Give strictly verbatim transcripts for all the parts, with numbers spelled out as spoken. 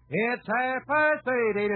It's half past eight. Half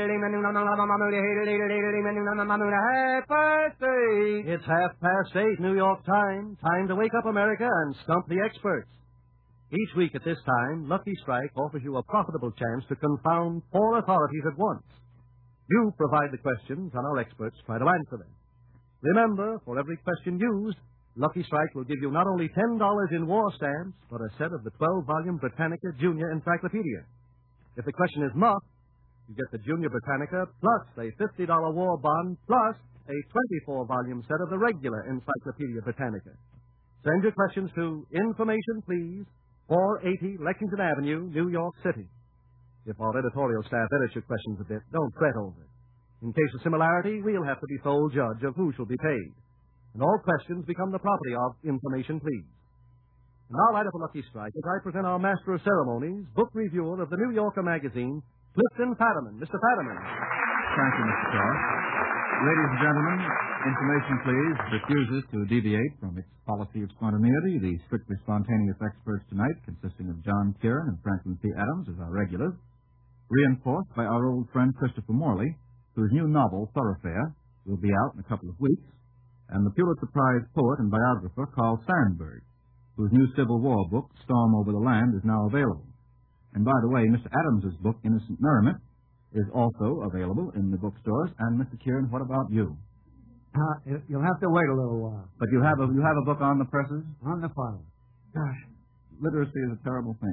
past eight. It's half past eight, New York time. Time to wake up America and stump the experts. Each week at this time, Lucky Strike offers you a profitable chance to confound four authorities at once. You provide the questions, and our experts try to answer them. Remember, for every question used, Lucky Strike will give you not only ten dollars in war stamps, but a set of the twelve-volume Britannica Junior Encyclopedia. If the question is muffed, you get the Junior Britannica plus a fifty dollars war bond plus a twenty-four volume set of the regular Encyclopedia Britannica. Send your questions to Information Please, four eighty Lexington Avenue, New York City. If our editorial staff edits your questions a bit, don't fret over it. In case of similarity, we'll have to be sole judge of who shall be paid. And all questions become the property of Information Please. And now, right up a Lucky Strike, as I present our Master of Ceremonies, book reviewer of the New Yorker magazine, Clifton Fadiman. Mister Fadiman. Thank you, Mister Cross. Ladies and gentlemen, Information Please refuses to deviate from its policy of spontaneity. The strictly spontaneous experts tonight, consisting of John Kieran and Franklin P. Adams as our regulars, reinforced by our old friend Christopher Morley, whose new novel, Thoroughfare, will be out in a couple of weeks, and the Pulitzer Prize poet and biographer Carl Sandburg, whose new Civil War book, Storm Over the Land, is now available. And by the way, Mister Adams's book, Innocent Merriment, is also available in the bookstores. And Mister Kieran, what about you? Uh, you'll have to wait a little while. But you have a you have a book on the presses? On the file. Gosh, literacy is a terrible thing.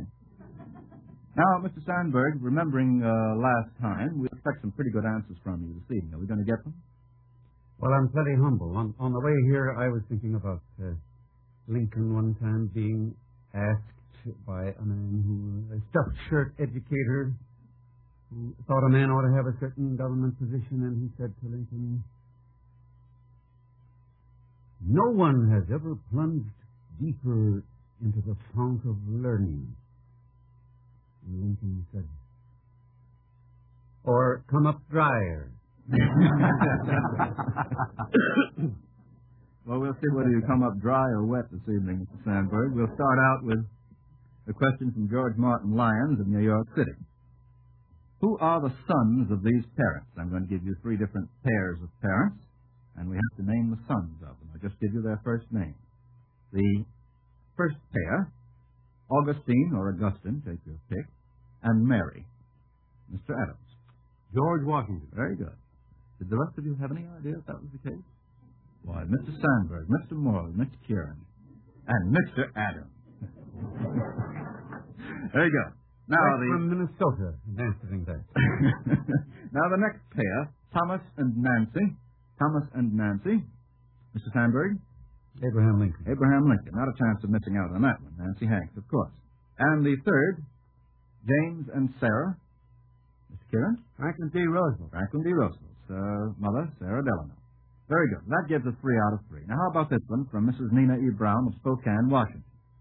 Now, Mister Sandburg, remembering uh, last time, we expect some pretty good answers from you this evening. Are we going to get them? Well, I'm plenty humble. On, on the way here, I was thinking about uh, Lincoln one time being asked by a man who, a stuffed shirt educator, who thought a man ought to have a certain government position, and he said to Lincoln, "No one has ever plunged deeper into the fount of learning." And Lincoln said, "Or come up drier." Well, we'll see whether you come up dry or wet this evening, Mister Sandburg. We'll start out with a question from George Martin Lyons of New York City. Who are the sons of these parents? I'm going to give you three different pairs of parents, and we have to name the sons of them. I'll just give you their first name. The first pair, Augustine or Augustine, take your pick, and Mary. Mister Adams. George Washington. Very good. Did the rest of you have any idea if that was the case? Why, Mister Sandburg, Mister Morley, Mister Kieran, and Mister Adams. There you go. Now right the from Minnesota, answering that. Now the next pair, Thomas and Nancy. Thomas and Nancy. Mister Sandburg? Abraham Lincoln. Abraham Lincoln. Not a chance of missing out on that one. Nancy Hanks, of course. And the third, James and Sarah. Mister Kieran? Franklin D. Roosevelt. Franklin D. Roosevelt's uh, mother, Sarah Delano. Very good. That gives us three out of three. Now, how about this one from Missus Nina E. Brown of Spokane, Washington?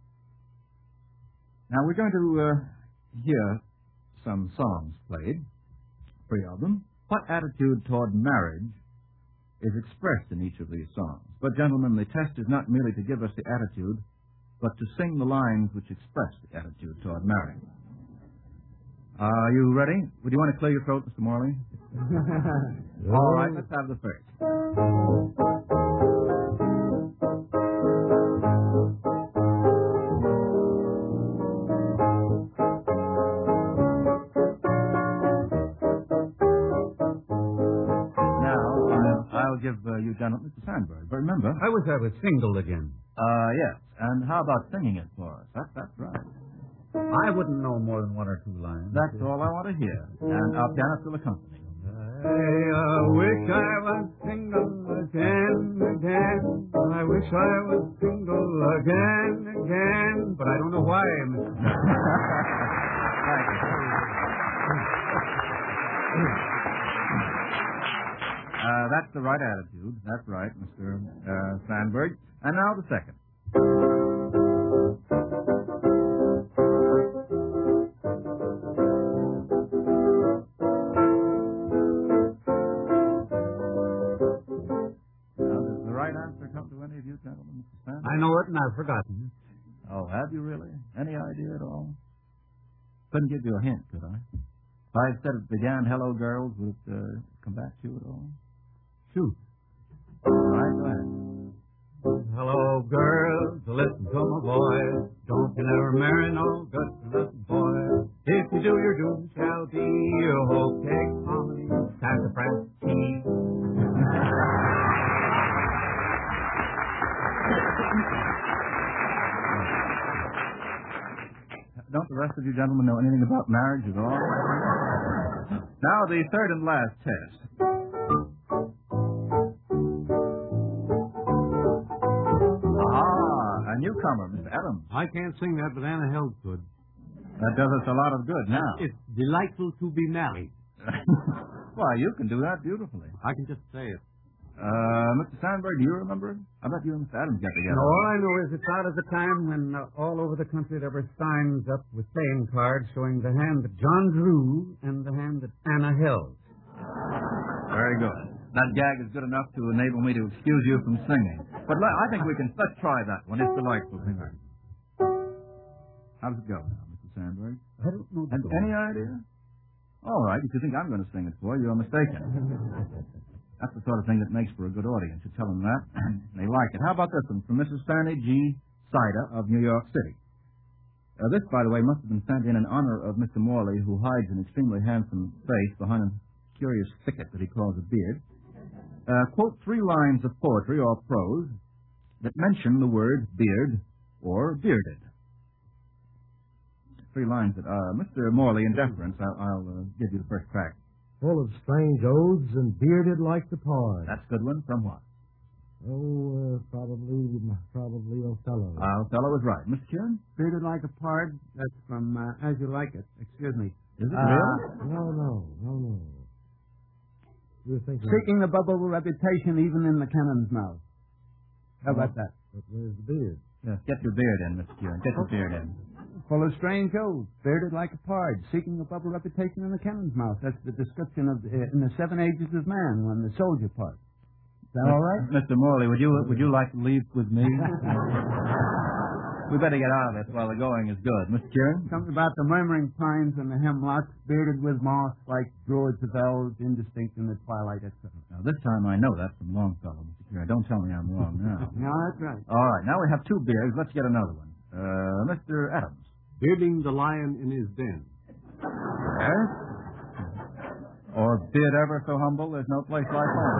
Now, we're going to uh, hear some songs played, three of them. What attitude toward marriage is expressed in each of these songs? But, gentlemen, the test is not merely to give us the attitude, but to sing the lines which express the attitude toward marriage. Are you ready? Would you want to clear your throat, Mister Morley? All right, let's have the first. I'll give uh, you gentlemen Mister Sandburg. But remember... I wish I was single again. Uh, yes. And how about singing it for us? That, that's right. I wouldn't know more than one or two lines. That's all I want to hear. And our pianist will accompany. I uh, wish I was single again, again. I wish I was single again, again. But I don't know why, Mister Thank you. Uh, that's the right attitude. That's right, Mister Uh, Sandburg. And now the second. Now, does the right answer come to any of you gentlemen, Mister Sandburg? I know it, and I've forgotten it. Oh, have you really? Any idea at all? Couldn't give you a hint, could I? If I had said it began, hello, girls, would it uh, come back to you at all? Shoot. All right, go ahead. Hello, girls, listen to my voice. Don't you never marry no good-for-nothing boy. If you do, your doom shall be your whole cake hominy, sassafras tea. Don't the rest of you gentlemen know anything about marriage at all? Now, the third and last test. Ah, a newcomer, Mister Adams. I can't sing that, but Anna Held could. That does us a lot of good now. It's delightful to be married. Why, you can do that beautifully. I can just say it. Uh, Mister Sandberg, do you remember? I bet you and Mister Adams got together. No, all I know is it's out of the time when uh, all over the country there were signs up with playing cards showing the hand that John drew and the hand that Anna held. Very good. That gag is good enough to enable me to excuse you from singing. But le- I think we can, let's try that one. It's delightful. How does it go now, Mister Sandberg? I don't know. And any idea? All right, if you think I'm going to sing it for you, you're mistaken. That's the sort of thing that makes for a good audience. You tell them that, and they like it. How about this one from Missus Fanny G. Sida of New York City? Uh, this, by the way, must have been sent in in honor of Mister Morley, who hides an extremely handsome face behind a curious thicket that he calls a beard. Uh, quote three lines of poetry or prose that mention the word beard or bearded. Three lines that, uh, Mister Morley, in deference, I'll, I'll uh, give you the first crack. Full of strange oaths and bearded like the pard. That's a good one. From what? Oh, uh, probably, probably Othello. Uh, Othello was right. Mister Kieran? Bearded like a pard. That's from uh, As You Like It. Excuse me. Is it Uh, really? No, no, no, no. You were thinking... Seeking a bubble reputation even in the cannon's mouth. How about that? But where's the beard? Yes, get your beard in, Mister Kieran. Get your beard in. Full of strange oaths, bearded like a pard, seeking a bubble reputation in the cannon's mouth. That's the description of uh, in the Seven Ages of Man when the soldier part. Is that all right? Mister Morley, would you would you like to leave with me? We better get out of this while the going is good. Mister Kieran? Something about the murmuring pines and the hemlocks, bearded with moss like druids of elves, indistinct in the twilight, et cetera. Now, this time I know that from Longfellow, Mister Kieran. Don't tell me I'm wrong now. No, that's right. All right, now we have two beards. Let's get another one. Uh, Mister Adams. Bearding the lion in his den. Yes? Or beard ever so humble, there's no place like home.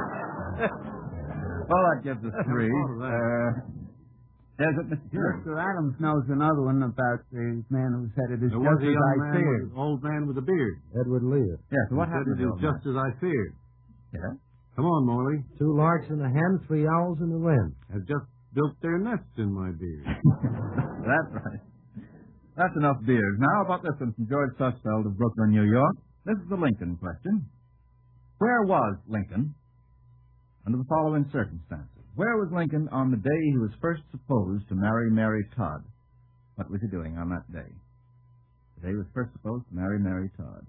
Well, that gives us three. Uh, there's it, Mister Kieran. Mister Adams knows another one about the man who said it is There was just a as young I man feared. with, old man with a beard. Edward Lear. Yes, so what He said happened it to is the old just as I feared. man? Yeah? Come on, Morley. Two larks in the hen, three owls in the wind. Have just built their nests in my beard. That's right. That's enough beers. Now about this one from George Sussfeld of Brooklyn, New York. This is the Lincoln question. Where was Lincoln under the following circumstances? Where was Lincoln on the day he was first supposed to marry Mary Todd? What was he doing on that day? The day he was first supposed to marry Mary Todd.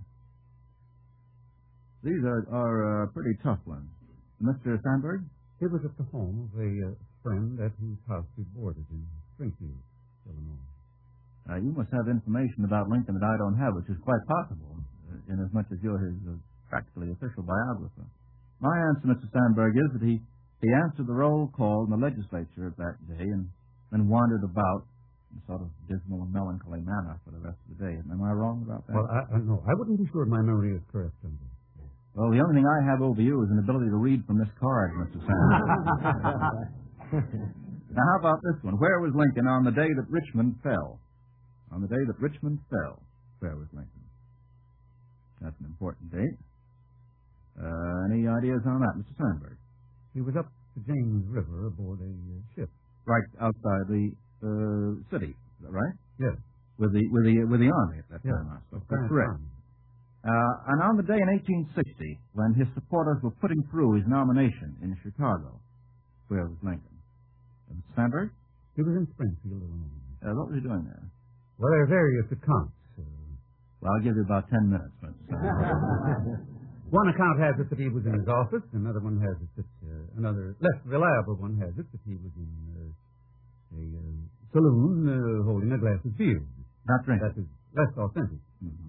These are, are uh, pretty tough ones. Mister Sandberg? It was at the home of a uh, friend at whose house we boarded in Springfield, Illinois. Uh, you must have information about Lincoln that I don't have, which is quite possible, uh, inasmuch as you're his uh, practically official biographer. My answer, Mister Sandberg, is that he, he answered the roll call in the legislature that day and then wandered about in a sort of dismal and melancholy manner for the rest of the day. Am I wrong about that? Well, I, I no, I wouldn't be sure my memory is correct on this. Well, the only thing I have over you is an ability to read from this card, Mister Sandberg. Now, how about this one? Where was Lincoln on the day that Richmond fell? On the day that Richmond fell, where was Lincoln? That's an important date. Uh, any ideas on that, Mister Sandberg? He was up the James River aboard a uh, ship. Right outside the uh, city, is that right? Yes. With the with the with the army at that Yes. time, I suppose. That's correct. Uh, and on the day in eighteen sixty, when his supporters were putting through his nomination in Chicago, where was Lincoln? Uh, Mister Sandberg? He was in Springfield, Illinois. Uh, what was he doing there? Well, there are various accounts. Uh, Well, I'll give you about ten minutes, Mister Sandberg. one account has it that he was in his office. Another one has it that uh, another less reliable one has it that he was in uh, a uh, saloon uh, holding a glass of beer. Not drinking. That is less authentic. Mm-hmm.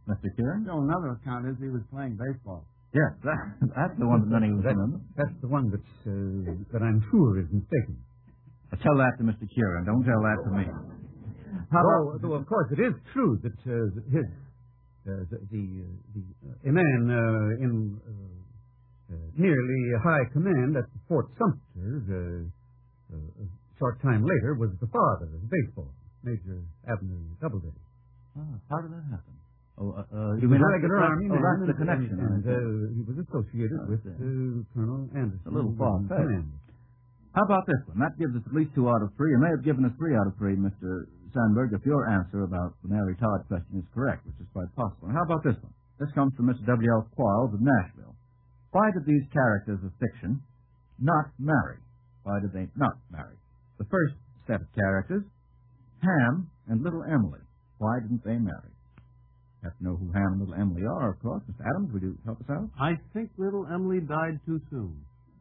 Mister Kieran? Still, another account is he was playing baseball. Yes, that, that's the one that many of us That, remember. that's the one that's, uh, that I'm sure is mistaken. Uh, Tell that to Mister Kieran. Don't tell that to me. How Though, about... though, of course, it is true that uh, that his, uh, the, the, uh, the uh, a man uh, in uh, uh, nearly high command at Fort Sumter, uh, uh, a short time later, was the father of baseball, Major Abner Doubleday. Oh, how did that happen? Oh, uh, uh, He you was mean a that's regular the- army oh, man, that's the and- connection. and, I see. uh, he was associated Oh, with I see. uh, Colonel Anderson. A little who was in far-fetched. command. How about this one? That gives us at least two out of three. You may have given us three out of three, Mister Sandberg, if your answer about the Mary Todd question is correct, which is quite possible. And how about this one? This comes from Mister W L Quarles of Nashville. Why did these characters of fiction not marry? Why did they not marry? The first set of characters, Ham and Little Emily. Why didn't they marry? You have to know who Ham and Little Emily are, of course. Mister Adams, would you help us out? I think little Emily died too soon.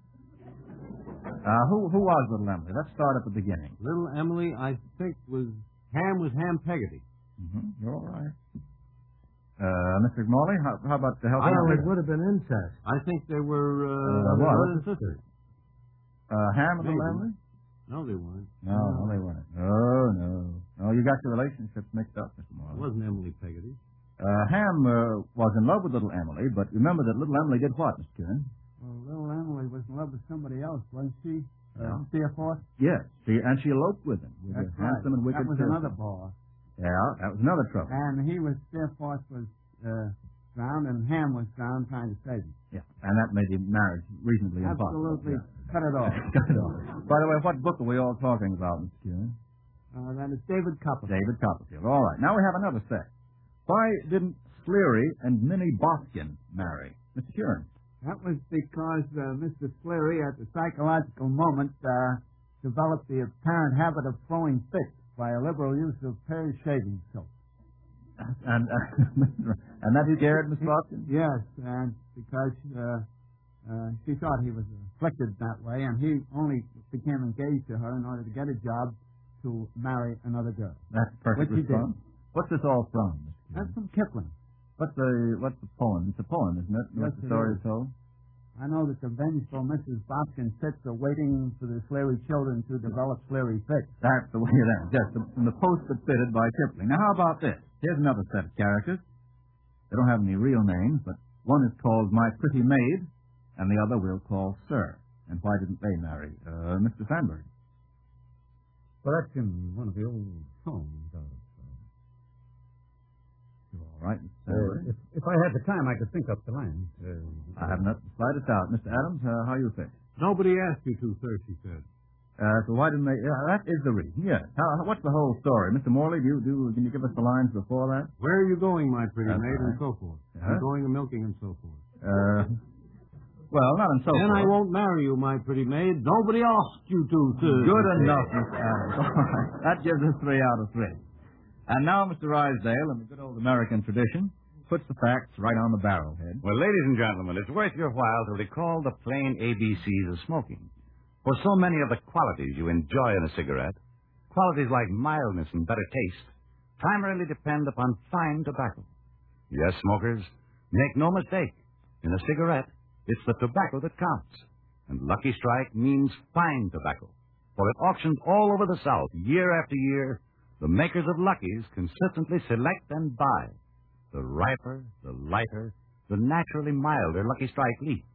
Uh, who, who was Little Emily? Let's start at the beginning. Little Emily, I think, was Ham was Ham Peggotty. Mm-hmm. You're all right. Uh, Mister McMorley, how, how about the help? I know out? it would have been incest. I think they were uh, Uh, what? brother and sister. Uh, Ham and Little Maybe. Emily? No, they weren't. No, no, they weren't. Oh, no. No, you got your relationships mixed up, Mister It Morley. wasn't Emily Peggotty. Uh, Ham uh, was in love with Little Emily, but remember that Little Emily did what, Mister Kieran? Well, little Emily was in love with somebody else, wasn't she? Yeah. Uh, Theophorus? Yes, she, and she eloped with him, with That's a right. handsome and wicked That was Kirsten. another ball. Yeah, that was another trouble. And he was, Theophorus was uh, drowned, and Ham was drowned trying to save him. Yeah, and that made the marriage reasonably impossible. Absolutely. Yeah. Cut it off. Cut it off. By the way, what book are we all talking about, Mister Kieran? Uh, that is David Copperfield. David Copperfield. All right, now we have another set. Why didn't Sleary and Minnie Boskin marry? Mister Kieran. That was because uh, Mister Sleary, at the psychological moment, uh, developed the apparent habit of throwing fits by a liberal use of Perry shaving soap. And uh, and that he dared, Miss Boskin? Yes, and because uh, uh, she thought he was afflicted that way, and he only became engaged to her in order to get a job to marry another girl. That's perfect Which he did. response. What's this all from, Mister Kieran? That's from Kipling. What's the what's the poem? It's a poem, isn't it? Yes, What's the it story is. told? I know that the vengeful Missus Boskin sits are waiting for the Sleary children to develop Sleary fits. That's the way it ends. Yes, the, from the post that fitted by Kipling. Now, how about this? Here's another set of characters. They don't have any real names, but one is called My Pretty Maid, and the other we'll call Sir. And why didn't they marry? Uh, Mister Sandberg. Well, that's in one of the old songs of. You're all right, Mister Uh, Sandberg. if, if I had the time, I could think up the lines. Uh, I have not the slightest doubt. Mister Adams, uh, how you think? Nobody asked you to, sir, she said. Uh, so why didn't they? Yeah, that is the reason. Yes. How, what's the whole story, Mister Morley? Do you do? Can you give us the lines before that? Where are you going, my pretty That's maid, and right. so forth? Yeah. I'm going a milking and so forth. Uh, well, not in so Then I forth. won't marry you, my pretty maid. Nobody asked you to, sir. Good enough, Mister Adams. All right. That gives us three out of three. And now Mister Rysdale, in the good old American tradition, puts the facts right on the barrelhead. Well, ladies and gentlemen, it's worth your while to recall the plain A B Cs of smoking. For so many of the qualities you enjoy in a cigarette, qualities like mildness and better taste, primarily depend upon fine tobacco. Yes, smokers, make no mistake. In a cigarette, it's the tobacco that counts. And Lucky Strike means fine tobacco. For at auctions all over the South, year after year, the makers of Luckies consistently select and buy the riper, the lighter, the naturally milder Lucky Strike leaf.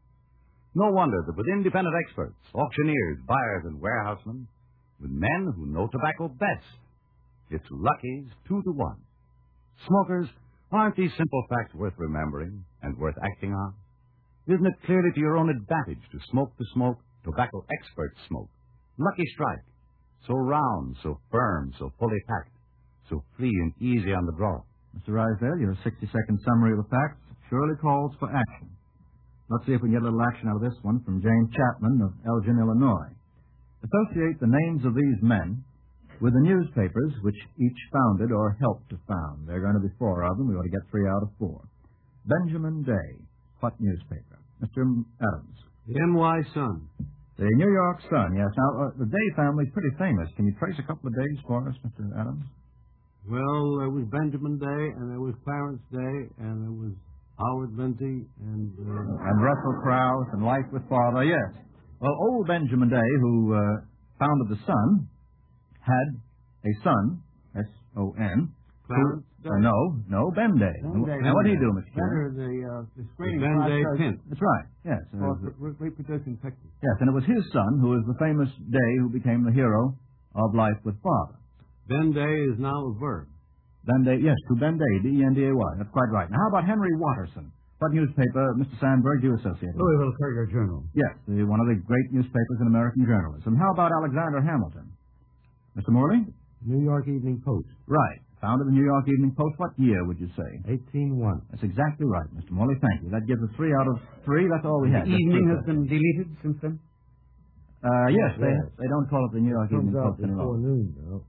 No wonder that with independent experts, auctioneers, buyers, and warehousemen, with men who know tobacco best, it's Lucky's two to one. Smokers, aren't these simple facts worth remembering and worth acting on? Isn't it clearly to your own advantage to smoke the smoke tobacco experts smoke? Lucky Strike, so round, so firm, so fully packed, so free and easy on the draw. Mister Rysdale, your sixty-second summary of the facts surely calls for action. Let's see if we can get a little action out of this one from James Chapman of Elgin, Illinois. Associate the names of these men with the newspapers which each founded or helped to found. There are going to be four of them. We ought to get three out of four. Benjamin Day. What newspaper? Mister Adams. The N Y Sun. The New York Sun, yes. Now, uh, the Day family is pretty famous. Can you trace a couple of days for us, Mister Adams? Well, there was Benjamin Day, and there was Clarence Day, and there was Howard Lindsay, and... Uh... And Russell Krauss, and Life with Father, yes. Well, old Benjamin Day, who uh, founded the Sun, had a son, S O N. Clarence Day? Uh, no, no, Ben Day. Ben Day. And what did he do, Mister Better the, uh, the screening Ben Day process Pint. That's right, yes. Uh, for re- reproducing pictures. yes, and it was his son who was the famous Day who became the hero of Life with Father. Ben Day is now a verb. Ben Day, yes, to Ben Day, D E N D A Y. That's quite right. Now, how about Henry Watterson? What newspaper, Mister Sandberg, do you associate with? Louisville Courier Journal. Yes, the, one of the great newspapers in American journalism. How about Alexander Hamilton? Mister Morley? New York Evening Post. Right. Founded the New York Evening Post. What year would you say? eighteen one. That's exactly right, Mister Morley. Thank you. That gives us three out of three. That's all we The had. Just evening three. has been deleted since then? Uh, yes, they, Yes. they don't call it the New York Evening Post anymore. noon, though.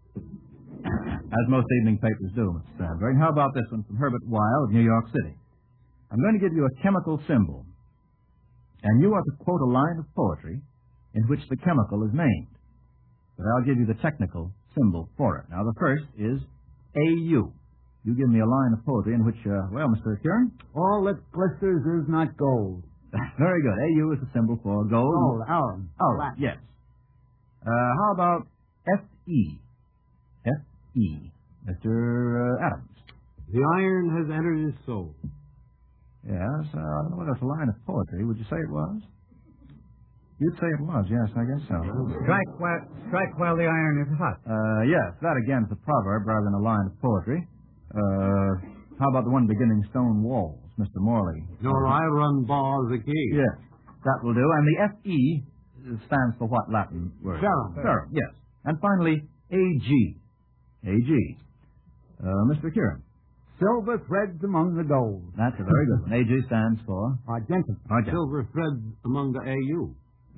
As most evening papers do, Mister Sandberg. How about this one from Herbert Weil of New York City? I'm going to give you a chemical symbol, and you are to quote a line of poetry in which the chemical is named. But I'll give you the technical symbol for it. Now, the first is A U. You give me a line of poetry in which, uh, well, Mister Kieran? All that glisters is not gold. Very good. A U is the symbol for gold. Gold, our. Oh, right, yes. Uh, how about F E? F E. Mister Uh, Adams. The iron has entered his soul. Yes, uh, I don't know whether it's a line of poetry. Would you say it was? You'd say it was, yes, I guess so. Strike while, strike while the iron is hot. Uh, yes, that again is a proverb rather than a line of poetry. Uh, how about the one beginning stone walls, Mister Morley? Nor I run bars a key. Yes, that will do. And the F E stands for what Latin word? Ferrum. Ferrum, yes. And finally, A G. A G. Uh, Mister Kieran. Silver threads among the gold. That's a very good one. A G stands for? Argentum. Argent. Silver threads among the A U.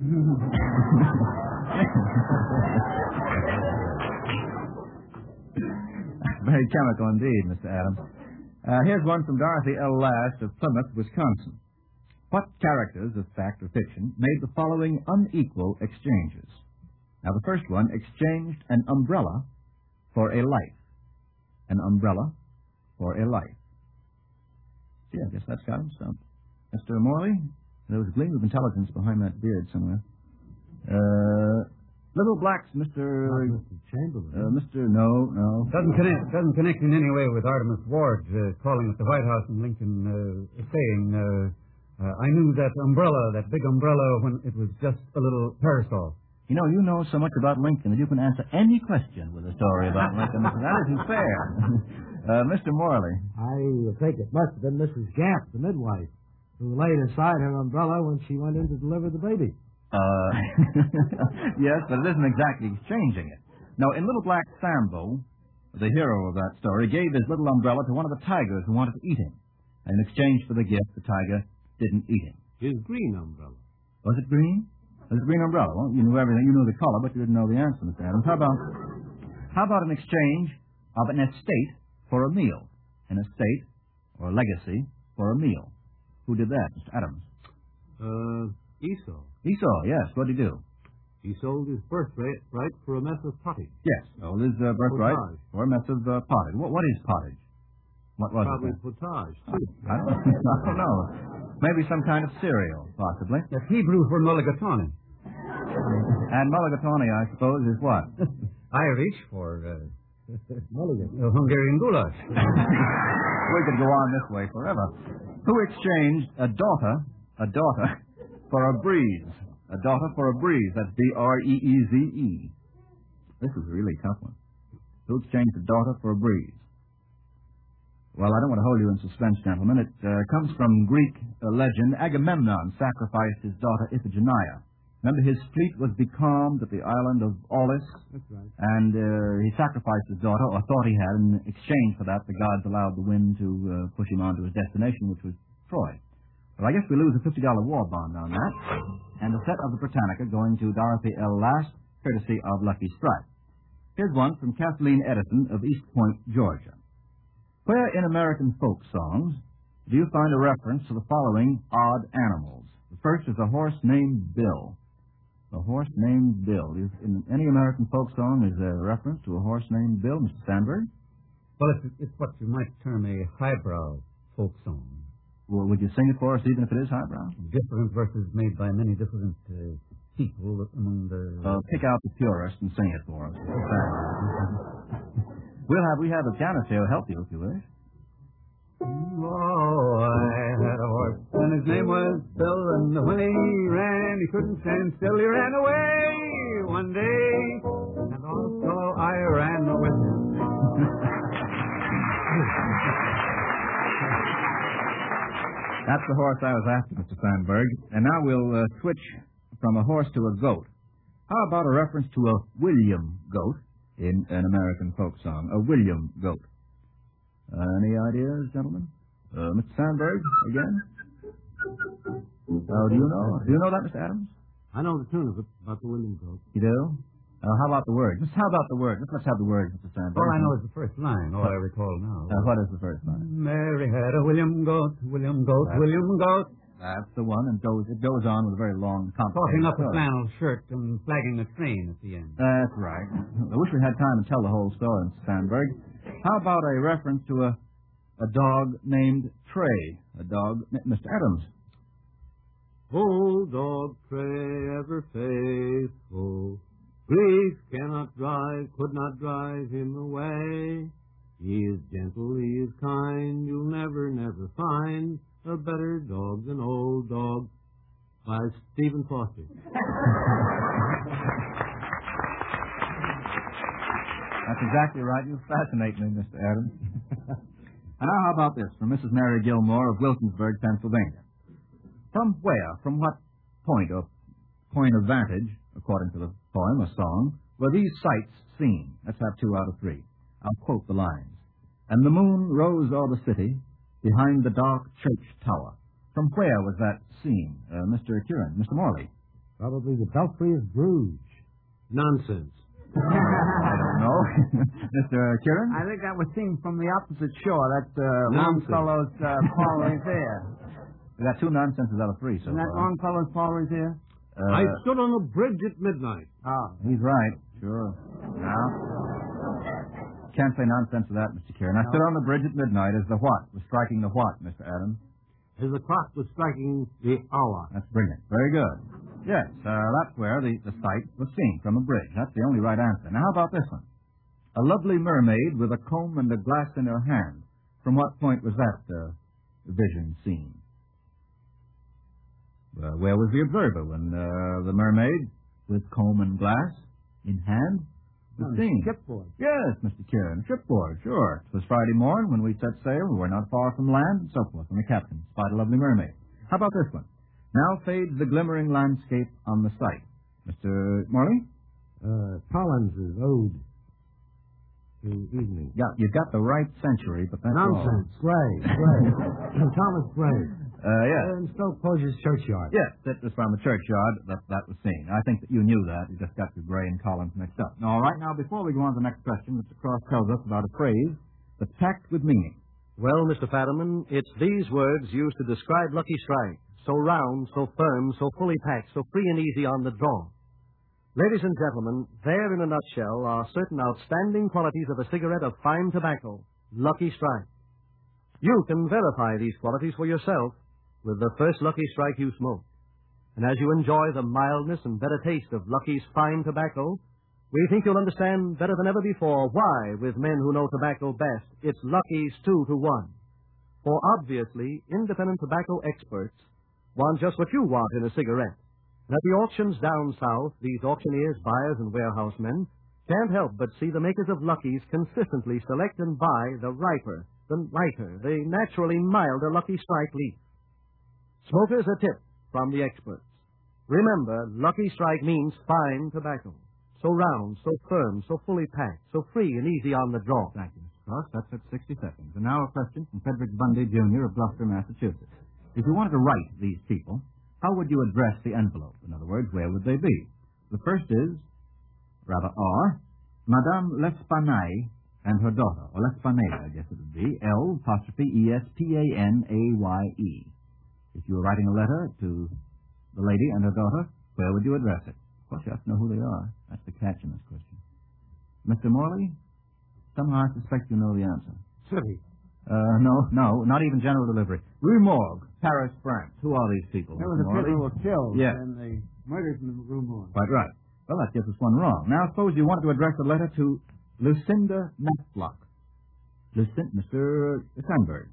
Very chemical indeed, Mister Adams. Uh, here's one from Dorothy L. Last of Plymouth, Wisconsin. What characters of fact or fiction made the following unequal exchanges? Now, the first one exchanged an umbrella for a life. An umbrella for a life. Gee, I guess that's got him stumped. Mister Morley, there was a gleam of intelligence behind that beard somewhere. Uh, Little Blacks, Mister Mister Chamberlain. Uh, Mister No, no. Doesn't connect, doesn't connect in any way with Artemus Ward uh, calling at the White House in Lincoln uh, saying, uh, uh, I knew that umbrella, that big umbrella, when it was just a little parasol. You know, you know so much about Lincoln that you can answer any question with a story about Lincoln. That isn't fair. uh, Mister Morley. I think it must have been Missus Gamp, the midwife, who laid aside her umbrella when she went in to deliver the baby. Uh, yes, but it isn't exactly exchanging it. No, in Little Black Sambo, the hero of that story gave his little umbrella to one of the tigers who wanted to eat him. And in exchange for the gift, the tiger didn't eat him. His green umbrella. Was it green? Was it green umbrella? Well, you knew everything. You knew the color, but you didn't know the answer, Mister Adams. How about, how about an exchange of an estate for a meal? An estate or legacy for a meal. Who did that, Mister Adams? Uh, Esau. Esau, yes. What did he do? He sold his birthright right for a mess of pottage. Yes. Sold his uh, birthright Potage. for a mess of uh, pottage. What, what is pottage? What was Probably it? then? potage. I don't, I don't know. Maybe some kind of cereal, possibly. That's Hebrew for mulligatawny. And mulligatawny, I suppose, is what? Irish for uh, Mulligan. uh, Hungarian goulash. We could go on this way forever. Who exchanged a daughter, a daughter, for a breeze? A daughter for a breeze. That's D R E E Z E. This is a really tough one. Who exchanged a daughter for a breeze? Well, I don't want to hold you in suspense, gentlemen. It uh, comes from Greek uh, legend. Agamemnon sacrificed his daughter Iphigenia. Remember, his fleet was becalmed at the island of Aulis, That's right. and uh, he sacrificed his daughter, or thought he had. In exchange for that, the gods allowed the wind to uh, push him on to his destination, which was Troy. Well, I guess we lose a fifty dollar war bond on that, and a set of the Britannica going to Dorothy L. Last, courtesy of Lucky Strike. Here's one from Kathleen Edison of East Point, Georgia. Where in American folk songs do you find a reference to the following odd animals? The first is a horse named Bill. A horse named Bill. Is, in any American folk song, is there a reference to a horse named Bill, Mister Sandberg? Well, it's, it's what you might term a highbrow folk song. Well, would you sing it for us, even if it is highbrow? Different verses made by many different uh, people among the... Uh, pick out the purest and sing it for us. we'll have, we have a pianist here who'll help you if you wish. Oh, I had a horse, and his name was Bill, and when he ran, he couldn't stand still. He ran away one day, and also I ran with him. That's the horse I was after, Mister Sandberg. And now we'll uh, switch from a horse to a goat. How about a reference to a William goat in an American folk song? A William goat. Uh, any ideas, gentlemen? Uh, Mister Sandberg, again? Oh, do you know? Do you know that, Mister Adams? I know the tune of it, about the William goat. You do? Uh, how about the words? Just how about the words? Let's have the words, Mister Sandberg. All I know is the first line, all I recall now. Uh, what is the first line? Mary had a William goat, William goat, That's, William goat. That's the one, and goes, it goes on with a very long, Talking complicated up a story. flannel shirt and flagging a train at the end. That's right. I wish we had time to tell the whole story, Mister Sandberg. How about a reference to a a dog named Trey? A dog, Mister Adams. Old dog Trey, ever faithful, grief cannot drive, could not drive him away. He is gentle, he is kind, you'll never, never find a better dog than old dog. By Stephen Foster. That's exactly right. You fascinate me, Mister Adams. And now how about this, from Missus Mary Gilmore of Wilkinsburg, Pennsylvania. From where, from what point or point of vantage, according to the poem or song, were these sights seen? Let's have two out of three. I'll quote the lines. And the moon rose o'er the city, behind the dark church tower. From where was that seen, uh, Mister Curran, Mister Morley? Probably the Belfry of Bruges. Nonsense. I don't know. Mister Curran? I think that was seen from the opposite shore. That uh, Nonsense. Longfellow's uh, Paul Revere. We got two nonsenses out of three so Isn't that far. Longfellow's Paul Revere? Uh, I stood on the bridge at midnight. Oh. He's right. Sure. Now, can't say nonsense to that, Mister Kieran. I stood on the bridge at midnight as the what was striking the what, Mister Adams? As the clock was striking the hour. That's brilliant. Very good. Yes, uh, that's where the, the sight was seen, from a bridge. That's the only right answer. Now, how about this one? A lovely mermaid with a comb and a glass in her hand. From what point was that uh, vision seen? Uh, where was the observer when uh, the mermaid, with comb and glass in hand, was On seen? shipboard. Yes, Mister Kieran, shipboard, sure. It was Friday morn when we set sail. We were not far from land, and so forth, and the captain spied a lovely mermaid. How about this one? Now fades the glimmering landscape on the sight. Mister Morley? Uh, Collins's Ode to Evening. Yeah, you've got the right century, but that's Nonsense. Gray. Gray. Thomas Gray. all. Uh, yes. And Stoke Poge's Churchyard. Yes, that was from the churchyard that that was seen. I think that you knew that. You just got your Gray and Collins mixed up. Now, all right, now, before we go on to the next question, Mister Cross tells us about a phrase that's packed with meaning. Well, Mister Fadiman, it's these words used to describe Lucky Strike. So round, so firm, so fully packed, so free and easy on the draw. Ladies and gentlemen, there in a nutshell are certain outstanding qualities of a cigarette of fine tobacco, Lucky Strike. You can verify these qualities for yourself with the first Lucky Strike you smoke. And as you enjoy the mildness and better taste of Lucky's fine tobacco, we think you'll understand better than ever before why, with men who know tobacco best, it's Lucky's two to one. For obviously, independent tobacco experts want just what you want in a cigarette. And at the auctions down south, these auctioneers, buyers, and warehousemen can't help but see the makers of Lucky's consistently select and buy the riper, the lighter, the naturally milder Lucky Strike leaf. Smokers, a tip from the experts. Remember, Lucky Strike means fine tobacco. So round, so firm, so fully packed, so free and easy on the draw. Thank you, Mister Cross. That's at sixty seconds. And now a question from Frederick Bundy, Junior of Gloucester, Massachusetts. If you wanted to write these people, how would you address the envelope? In other words, where would they be? The first is, rather are, Madame L'Espanaye and her daughter, or L'Espanaye, I guess it would be, L apostrophe E S P A N A Y E. If you were writing a letter to the lady and her daughter, where would you address it? Of course, you have to know who they are. That's the catch in this question. Mister Morley? Somehow I suspect you know the answer. City. Uh, no, no, not even general delivery. Rue Morgue, Paris, France. Who are these people? There Mister was a Morley? people who were killed Yeah. and they murdered in the room on. Quite right. Well, that gives us one wrong. Now, suppose you wanted to address a letter to Lucinda Matlock. Lucinda, Mister Sandberg.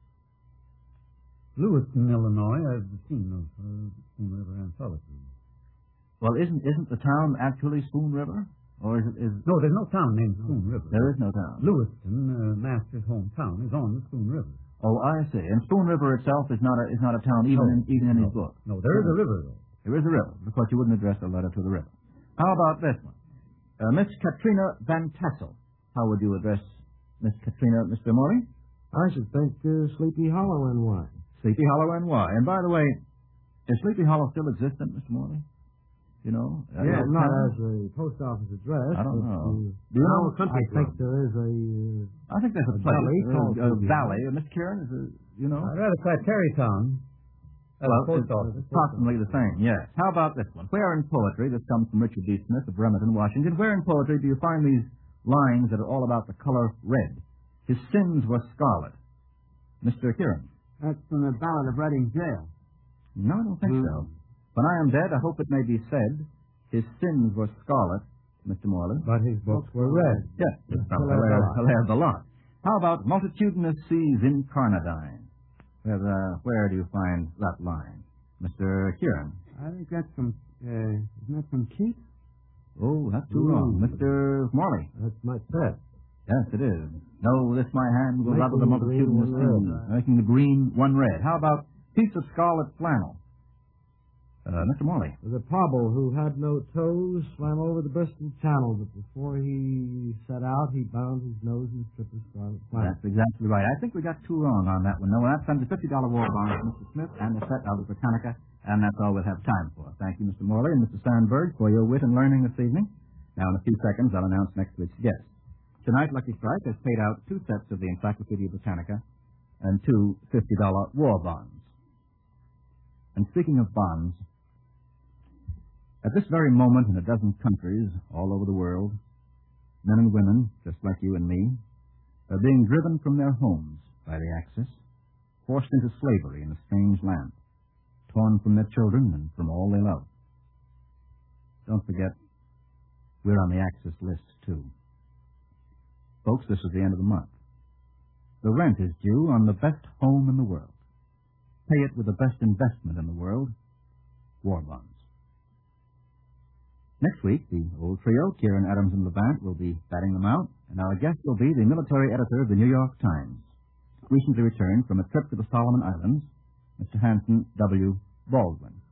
Lewiston, Illinois. I've seen of uh, Spoon River anthology. Well, isn't isn't the town actually Spoon River? Or is it... Is... No, there's no town named Spoon River. There is no town. Lewiston, uh, Master's hometown, is on the Spoon River. Oh, I see. And Spoon River itself is not a is not a town, even No, in even in no, his book. No, there is a river, though. There is a river. Of course, you wouldn't address a letter to the river. How about this one? Uh, Miss Katrina Van Tassel. How would you address Miss Katrina, Mister Morley? I should think uh, Sleepy Hollow, N Y. Sleepy Hollow, N Y. And by the way, is Sleepy Hollow still existent, Mister Morley? You know? Uh, Yeah, no, not town? as a post office address. I don't but, know. Uh, Do you know? I think there is a... Uh, I think there's a a place. valley uh, called a Sleepy valley. Uh, Miss Kieran, is it, you know? I'd rather try Terrytown. As a Well, post it's office. approximately the same, yes. How about this one? Where in poetry, this comes from Richard D. Smith of Bremerton, Washington, where in poetry do you find these lines that are all about the color red? His sins were scarlet. Mister Kieran. That's from the Ballad of Reading Jail. No, I don't think so. When I am dead, I hope it may be said, his sins were scarlet, Mister Morley. But his books were red. Yes, Hilaire Hilaire the lot. How about multitudinous seas incarnadine? Where, uh, where do you find that line? Mister Kieran. I think that's from, uh, isn't that from Keats? Oh, that's too wrong. Mister Morley. that's my pet. Yes, it is. No, this my hand will Making rather the the multitudinous green one seas, making the green one red. How about piece of scarlet flannel? Uh, Mister Morley. The Pobble, who had no toes, swam over the Bristol Channel, but before he set out, he bound his nose in strip of scarlet flannel. That's exactly right. I think we got two wrong on that one. No, that sends a fifty dollar war bond to Mister Smith and the set out of Britannica, and that's all we'll have time for. Thank you, Mister Morley and Mister Sandberg, for your wit and learning this evening. Now, in a few seconds, I'll announce next week's guest. Tonight, Lucky Strike has paid out two sets of the Encyclopedia Britannica and two fifty dollar war bonds. And speaking of bonds, at this very moment in a dozen countries all over the world, men and women, just like you and me, are being driven from their homes by the Axis, forced into slavery in a strange land, torn from their children and from all they love. Don't forget, we're on the Axis list, too. Folks, this is the end of the month. The rent is due on the best home in the world. Pay it with the best investment in the world, war bonds. Next week, the old trio, Kieran, Adams, and Levant, will be batting them out, and our guest will be the military editor of the New York Times, recently returned from a trip to the Solomon Islands, Mister Hanson W. Baldwin.